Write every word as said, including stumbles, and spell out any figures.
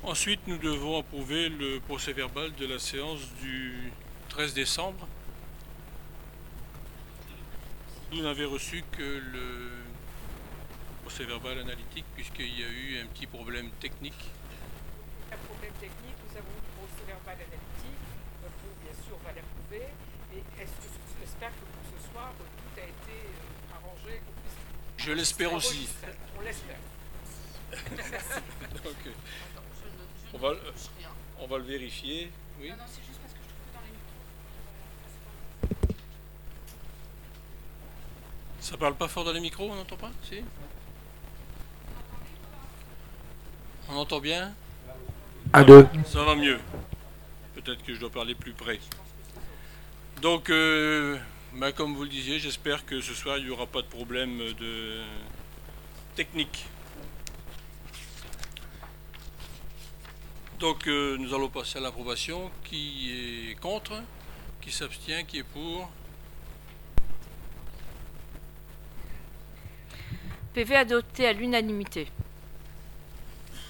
Ensuite, nous devons approuver le procès-verbal de la séance du treize décembre. Vous n'avez reçu que le procès-verbal analytique puisqu'il y a eu un petit problème technique. Un problème technique, nous avons le procès-verbal analytique. Bon, bien sûr, on va l'approuver. Et est-ce que j'espère que pour ce soir, tout a été euh, arrangé, qu'on puisse... Je l'espère aussi. On l'espère. Donc, euh, on, va, euh, on va le vérifier. Oui. Non, non, c'est juste parce que je trouve que dans les micros. Ça parle pas fort dans les micros, on n'entend pas? Si. On entend bien? Un, deux. Ça va mieux. Peut-être que je dois parler plus près. Donc, euh, bah, comme vous le disiez, j'espère que ce soir il n'y aura pas de problème de technique. Donc, euh, nous allons passer à l'approbation. Qui est contre? Qui s'abstient? Qui est pour? P V adopté à l'unanimité.